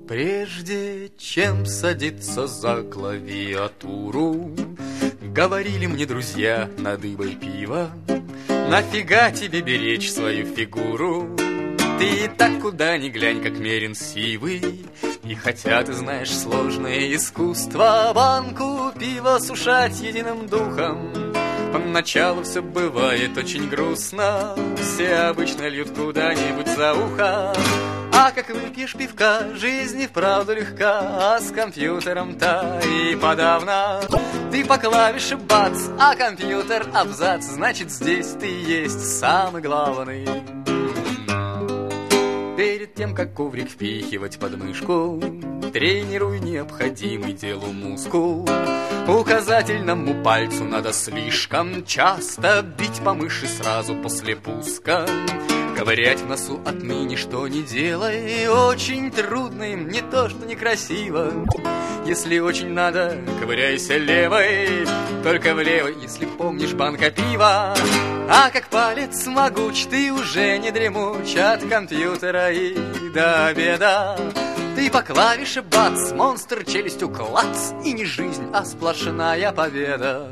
Прежде чем садиться за клавиатуру, говорили мне друзья над ибой пива: нафига тебе беречь свою фигуру? Ты и так куда ни глянь, как мерен сивый. И хотя ты знаешь сложное искусство банку пива сушать единым духом, поначалу все бывает очень грустно. Все обычно льют куда-нибудь за ухо. А как выпьешь пивка, жизнь и вправду легка. А с компьютером-то и подавно. Ты по клавише бац, а компьютер абзац. Значит, здесь ты есть самый главный. Перед тем, как коврик впихивать под мышку, тренируй необходимый делу мускул. Указательному пальцу надо слишком часто бить по мыши сразу после пуска. Ковырять в носу отныне что не делай. Очень трудно им, не то что некрасиво. Если очень надо, ковыряйся левой. Только в левой, если помнишь, банка пива. А как палец могуч, ты уже не дремуч. От компьютера и до обеда ты по клавише бац, монстр челюстью клац. И не жизнь, а сплошная победа.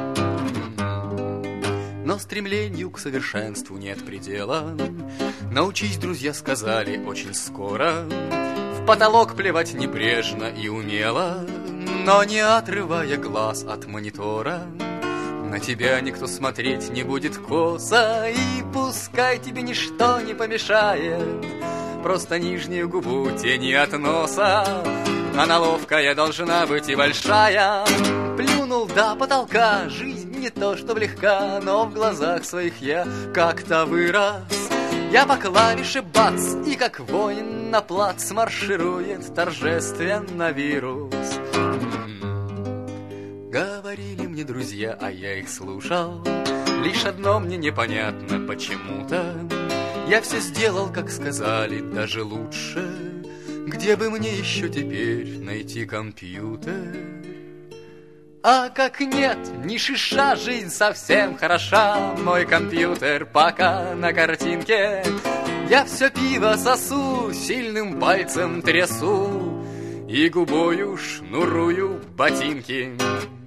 Но стремлению к совершенству нет предела. Научись, друзья сказали очень скоро, в потолок плевать небрежно и умело, но не отрывая глаз от монитора. На тебя никто смотреть не будет косо, и пускай тебе ничто не помешает. Просто нижнюю губу тени от носа, она ловкая должна быть и большая. Плюнул до потолка, жизнь не то что легка, но в глазах своих я как-то вырос. Я по клавише бац, и как воин на плац марширует торжественно вирус. Говорили мне друзья, а я их слушал. Лишь одно мне непонятно почему-то. Я все сделал, как сказали, даже лучше. Где бы мне еще теперь найти компьютер? А как нет, ни шиша, жизнь совсем хороша. Мой компьютер пока на картинке. Я все пиво сосу, сильным пальцем трясу и губою шнурую ботинки.